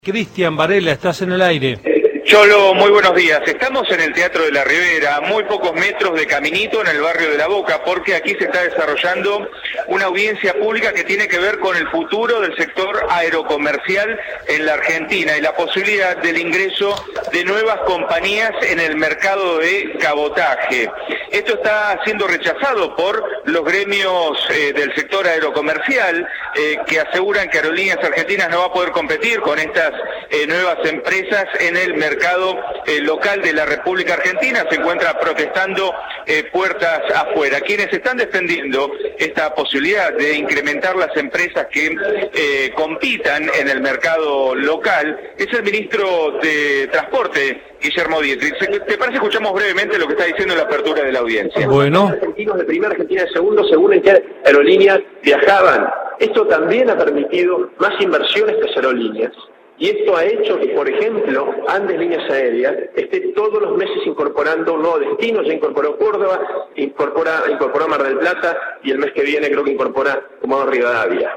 Cristian Varela, estás en el aire. Cholo, muy buenos días. Estamos en el Teatro de la Ribera, muy pocos metros de caminito en el barrio de La Boca, porque aquí se está desarrollando una audiencia pública que tiene que ver con el futuro del sector aerocomercial en la Argentina y la posibilidad del ingreso de nuevas compañías en el mercado de cabotaje. Esto está siendo rechazado por los gremios del sector aerocomercial que aseguran que Aerolíneas Argentinas no va a poder competir con estas nuevas empresas en el mercado local de la República Argentina. Se encuentra protestando puertas afuera. Quienes están defendiendo esta posibilidad de incrementar las empresas que compitan en el mercado local es el ministro de Transporte, Guillermo Dietrich. ¿Te parece? Escuchamos brevemente lo que está diciendo en la apertura de la audiencia. Bueno. Argentinos de primera, Argentina de segundo, según en qué aerolíneas viajaban. Esto también ha permitido más inversión a estas aerolíneas. Y esto ha hecho que, por ejemplo, Andes Líneas Aéreas esté todos los meses incorporando un nuevo destino. Ya incorporó Córdoba, incorporó Mar del Plata y el mes que viene creo que incorpora Comodoro Rivadavia.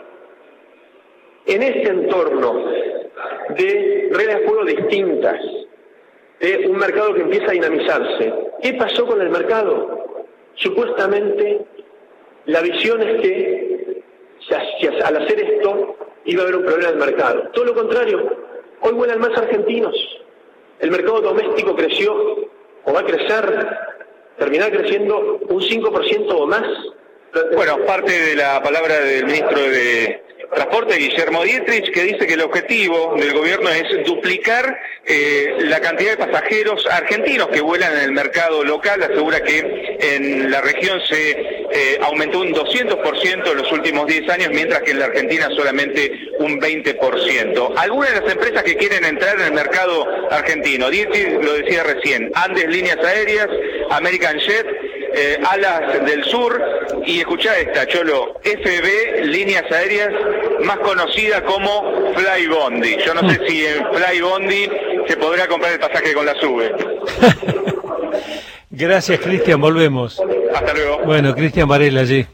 En este entorno de reglas de juego distintas, de un mercado que empieza a dinamizarse, ¿qué pasó con el mercado? Supuestamente la visión es que al hacer esto iba a haber un problema del mercado. Todo lo contrario, hoy vuelan más argentinos. El mercado doméstico creció, o va a crecer, terminar creciendo un 5% o más. Bueno, parte de la palabra del ministro de Transporte, Guillermo Dietrich, que dice que el objetivo del gobierno es duplicar la cantidad de pasajeros argentinos que vuelan en el mercado local. Asegura que en la región se aumentó un 200% en los últimos 10 años, mientras que en la Argentina solamente un 20%. Algunas de las empresas que quieren entrar en el mercado argentino, Dietrich lo decía recién, Andes Líneas Aéreas, American Jet, Alas del Sur, y escuchá esta, Cholo, FB Líneas Aéreas, más conocida como Flybondi. Yo no sé si en Flybondi se podrá comprar el pasaje con la SUBE. Gracias, Cristian, volvemos. Hasta luego. Bueno, Cristian Varela allí.